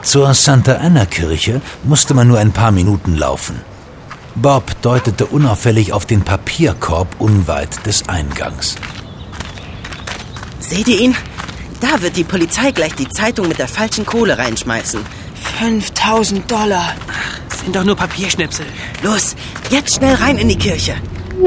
Zur Santa Anna-Kirche musste man nur ein paar Minuten laufen. Bob deutete unauffällig auf den Papierkorb unweit des Eingangs. Seht ihr ihn? Da wird die Polizei gleich die Zeitung mit der falschen Kohle reinschmeißen. $5.000. Ach, sind doch nur Papierschnipsel. Los, jetzt schnell rein in die Kirche.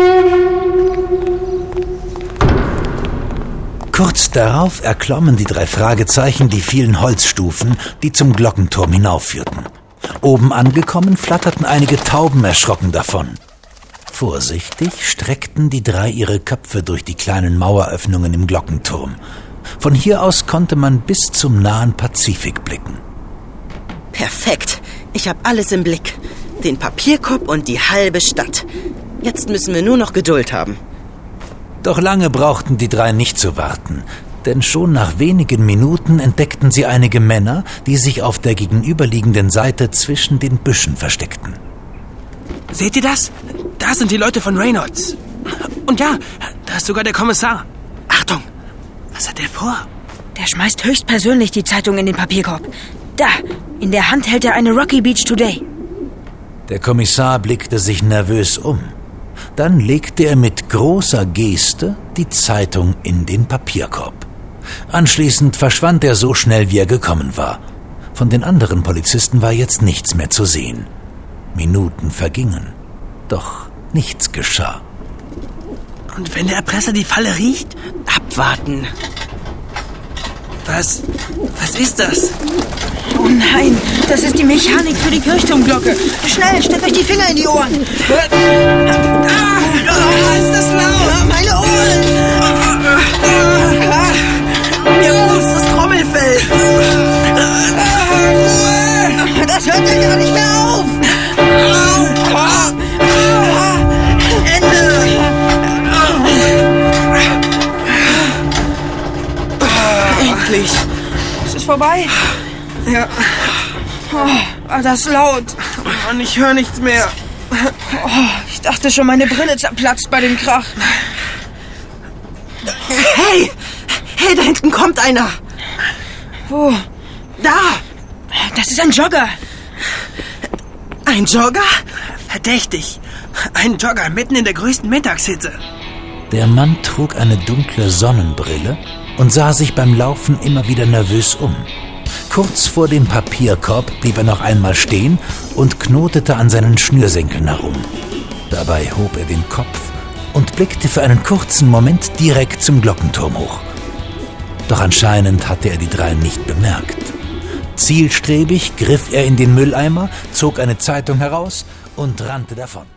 Kurz darauf erklommen die 3 Fragezeichen die vielen Holzstufen, die zum Glockenturm hinaufführten. Oben angekommen, flatterten einige Tauben erschrocken davon. Vorsichtig streckten die 3 ihre Köpfe durch die kleinen Maueröffnungen im Glockenturm. Von hier aus konnte man bis zum nahen Pazifik blicken. Perfekt. Ich habe alles im Blick. Den Papierkorb und die halbe Stadt. Jetzt müssen wir nur noch Geduld haben. Doch lange brauchten die 3 nicht zu warten, denn schon nach wenigen Minuten entdeckten sie einige Männer, die sich auf der gegenüberliegenden Seite zwischen den Büschen versteckten. Seht ihr das? Da sind die Leute von Reynolds. Und ja, da ist sogar der Kommissar. Achtung, was hat er vor? Der schmeißt höchstpersönlich die Zeitung in den Papierkorb. Da, in der Hand hält er eine Rocky Beach Today. Der Kommissar blickte sich nervös um. Dann legte er mit großer Geste die Zeitung in den Papierkorb. Anschließend verschwand er so schnell, wie er gekommen war. Von den anderen Polizisten war jetzt nichts mehr zu sehen. Minuten vergingen, doch nichts geschah. Und wenn der Erpresser die Falle riecht? Abwarten. Was ist das? Oh nein, das ist die Mechanik für die Kirchturmglocke. Schnell, steckt euch die Finger in die Ohren. Ist das laut? Meine Ohren! Mir rutscht das Trommelfell. Das hört ja gar nicht mehr auf! Ende! Endlich. Es ist vorbei. Ja, Oh, das ist laut. und ich höre nichts mehr. Oh, ich dachte schon, meine Brille zerplatzt bei dem Krach. Hey! Hey, da hinten kommt einer! Wo? Da! Das ist ein Jogger. Ein Jogger? Verdächtig. Ein Jogger mitten in der größten Mittagshitze. Der Mann trug eine dunkle Sonnenbrille und sah sich beim Laufen immer wieder nervös um. Kurz vor dem Papierkorb blieb er noch einmal stehen und knotete an seinen Schnürsenkeln herum. Dabei hob er den Kopf und blickte für einen kurzen Moment direkt zum Glockenturm hoch. Doch anscheinend hatte er die 3 nicht bemerkt. Zielstrebig griff er in den Mülleimer, zog eine Zeitung heraus und rannte davon.